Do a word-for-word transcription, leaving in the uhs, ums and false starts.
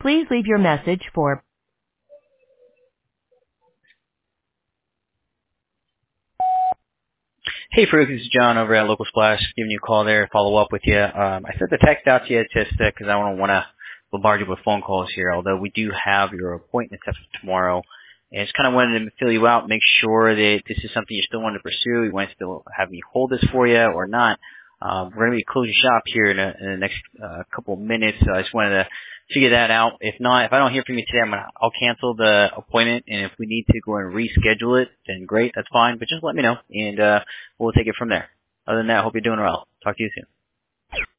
Please leave your message for Hey, Farouk, this is John over at Local Splash, giving you a call there, follow up with you. Um, I sent the text out to you just because I don't want to bombard you with phone calls here, although we do have your appointment set for tomorrow. And just kind of wanted to fill you out, make sure that this is something you still want to pursue. You want to still have me hold this for you or not. Um, we're going to be closing shop here in, a, in the next uh, couple of minutes, so I just wanted to figure that out. If not, if I don't hear from you today, I'm gonna, I'll cancel the appointment, and if we need to go and reschedule it, then great, that's fine. But just let me know, and uh, we'll take it from there. Other than that, I hope you're doing well. Talk to you soon.